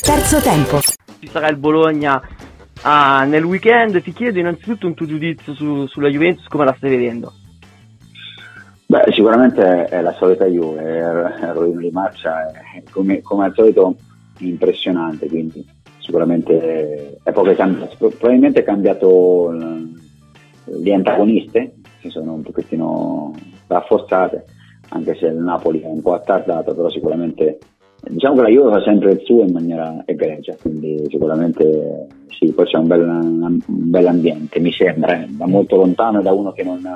terzo tempo. Ci sarà il Bologna nel weekend. Ti chiedo innanzitutto un tuo giudizio sulla Juventus, come la stai vedendo? Beh, sicuramente è la solita Juve, è il rovino di marcia, è come al solito impressionante, quindi sicuramente è poco cambiato. Probabilmente è cambiato le antagoniste, si sono un pochettino rafforzate, anche se il Napoli è un po' attardato, però sicuramente diciamo che la Juve fa sempre il suo in maniera egregia, quindi sicuramente sì, poi c'è un bel ambiente, mi sembra, da molto lontano, da uno che non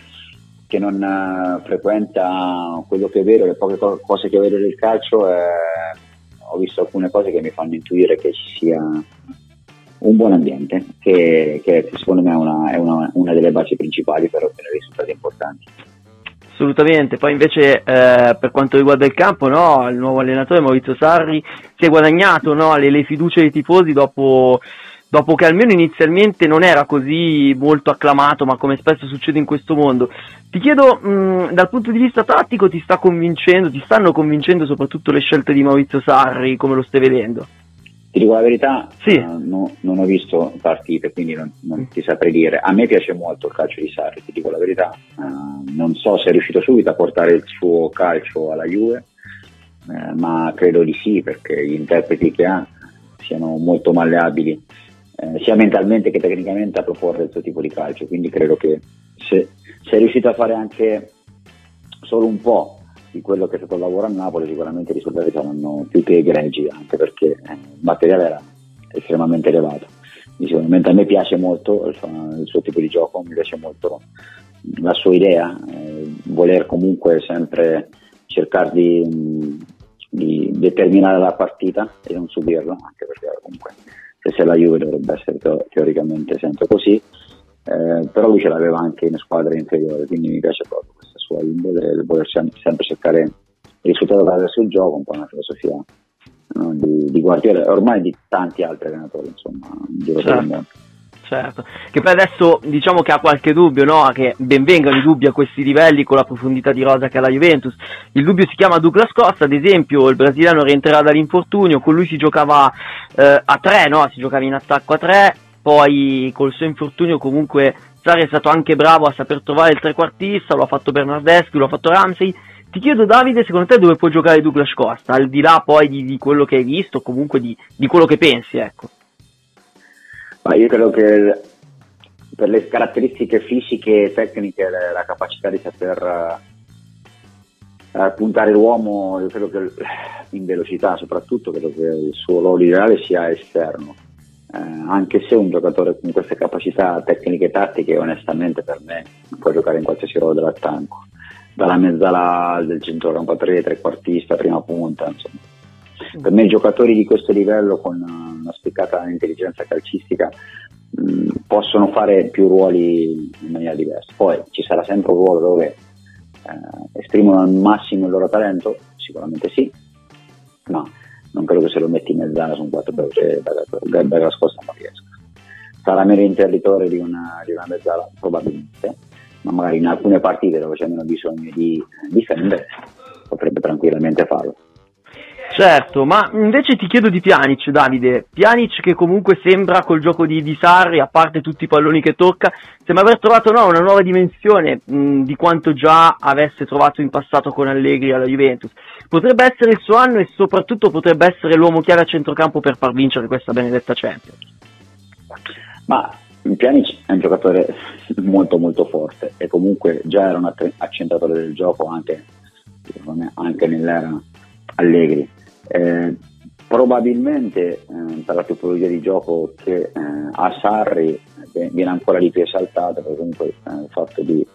frequenta quello che vedo, le poche cose che vedo del calcio, ho visto alcune cose che mi fanno intuire che ci sia un buon ambiente, che secondo me è una delle basi principali per ottenere risultati importanti. Assolutamente. Poi invece per quanto riguarda il campo, no, il nuovo allenatore Maurizio Sarri si è guadagnato, no, le fiducie dei tifosi dopo che almeno inizialmente non era così molto acclamato, ma come spesso succede in questo mondo. Ti chiedo, dal punto di vista tattico ti stanno convincendo soprattutto le scelte di Maurizio Sarri, come lo stai vedendo? Ti dico la verità, sì. Non ho visto partite, quindi non ti saprei dire. A me piace molto il calcio di Sarri, ti dico la verità. Non so se è riuscito subito a portare il suo calcio alla Juve, ma credo di sì, perché gli interpreti che ha siano molto malleabili, sia mentalmente che tecnicamente, a proporre il suo tipo di calcio. Quindi credo che se è riuscito a fare anche solo un po' di quello che è stato il lavoro a Napoli, sicuramente i risultati saranno più che egregi, anche perché il materiale era estremamente elevato. Sicuramente a me piace molto il suo tipo di gioco, mi piace molto la sua idea, voler comunque sempre cercare di determinare la partita e non subirla, anche perché comunque se sei la Juve dovrebbe essere teoricamente sempre così, però lui ce l'aveva anche in squadre inferiori, quindi mi piace proprio questa sua indole, il voler sempre cercare il risultato attraverso il gioco, un po' una filosofia, no, di Guardiola, ormai di tanti altri allenatori, insomma, in giro per il mondo. Certo, che poi adesso diciamo che ha qualche dubbio, no? Che ben vengano i dubbi a questi livelli con la profondità di rosa che ha la Juventus. Il dubbio si chiama Douglas Costa, ad esempio il brasiliano rientrerà dall'infortunio, con lui si giocava a 3, no? Si giocava in attacco a 3, poi col suo infortunio comunque Sarri è stato anche bravo a saper trovare il trequartista, lo ha fatto Bernardeschi, lo ha fatto Ramsey. Ti chiedo, Davide, secondo te dove può giocare Douglas Costa, al di là poi di quello che hai visto, comunque di quello che pensi, ecco? Ma io credo che per le caratteristiche fisiche e tecniche, la capacità di saper puntare l'uomo, io credo che in velocità soprattutto, credo che il suo ruolo ideale sia esterno, anche se un giocatore con queste capacità tecniche e tattiche onestamente per me può giocare in qualsiasi ruolo dell'attacco, dalla mezzala del centrocampo 3, trequartista, prima punta, insomma. Per me i giocatori di questo livello con una spiccata intelligenza calcistica possono fare più ruoli in maniera diversa. Poi ci sarà sempre un ruolo dove esprimono al massimo il loro talento, sicuramente sì, ma non credo che se lo metti in mezzana su un 4x3 dalla scorsa non riesco. Sarà meno interditore di una mezzala probabilmente, ma magari in alcune partite dove c'è meno bisogno di difendere potrebbe tranquillamente farlo. Certo, ma invece ti chiedo di Pjanic, Davide. Pjanic che comunque sembra col gioco di Sarri, a parte tutti i palloni che tocca, sembra aver trovato una nuova dimensione di quanto già avesse trovato in passato con Allegri alla Juventus. Potrebbe essere il suo anno e soprattutto potrebbe essere l'uomo chiave a centrocampo per far vincere questa benedetta Champions. Ma Pjanic è un giocatore molto molto forte e comunque già era un accentratore del gioco anche nell'era Allegri. Probabilmente per la tipologia di gioco che ha Sarri viene ancora di più esaltato, perché comunque il fatto di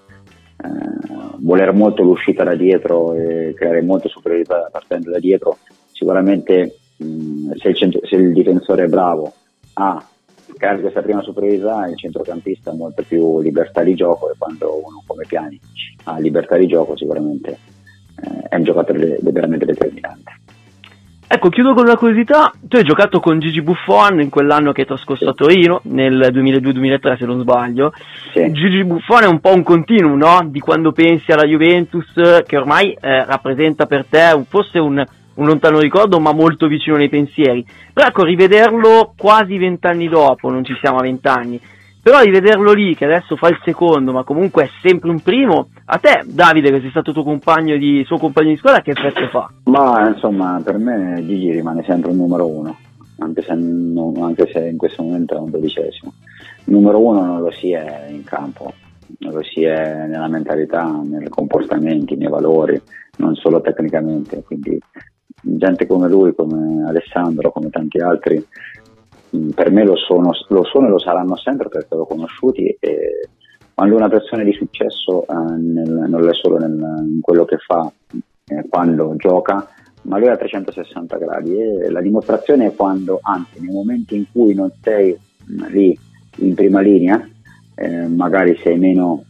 voler molto l'uscita da dietro e creare molta superiorità partendo da dietro, sicuramente se il difensore è bravo a creare questa prima superiorità, il centrocampista ha molta più libertà di gioco, e quando uno come Pjanic ha libertà di gioco sicuramente è un giocatore veramente determinante. Ecco, chiudo con una curiosità. Tu hai giocato con Gigi Buffon in quell'anno che hai trascorso a Torino, nel 2002-2003 se non sbaglio. Sì. Gigi Buffon è un po' un continuum, no? Di quando pensi alla Juventus, che ormai rappresenta per te forse un un lontano ricordo, ma molto vicino nei pensieri. Però ecco, rivederlo quasi 20 anni dopo, non ci siamo a 20 anni, però rivederlo lì, che adesso fa il secondo, ma comunque è sempre un primo, a te, Davide, che sei stato suo compagno di squadra, che effetto fa? Ma insomma, per me Gigi rimane sempre un numero uno, anche se in questo momento è un 12°. Il numero uno non lo si è in campo, non lo si è nella mentalità, nei comportamenti, nei valori, non solo tecnicamente. Quindi gente come lui, come Alessandro, come tanti altri, per me lo sono e lo saranno sempre, perché l'ho conosciuti, e quando una persona è di successo non è solo in quello che fa quando gioca, ma lui è a 360 gradi, e la dimostrazione è quando, anzi nei momenti in cui non sei lì in prima linea, magari sei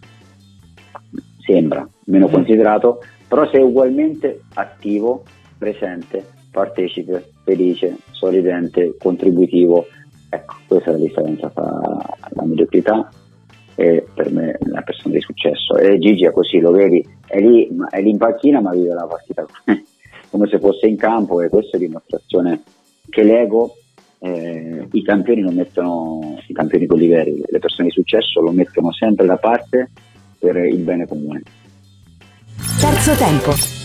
sembra meno considerato, però sei ugualmente attivo, presente, partecipe, felice, sorridente, contributivo. Ecco, questa è la differenza tra la mediocrità e per me una persona di successo. E Gigi è così, lo vedi, è lì in panchina, ma vive la partita come se fosse in campo, e questa è dimostrazione che l'ego, i campioni non mettono, i campioni quelli veri, le persone di successo lo mettono sempre da parte per il bene comune. Terzo tempo.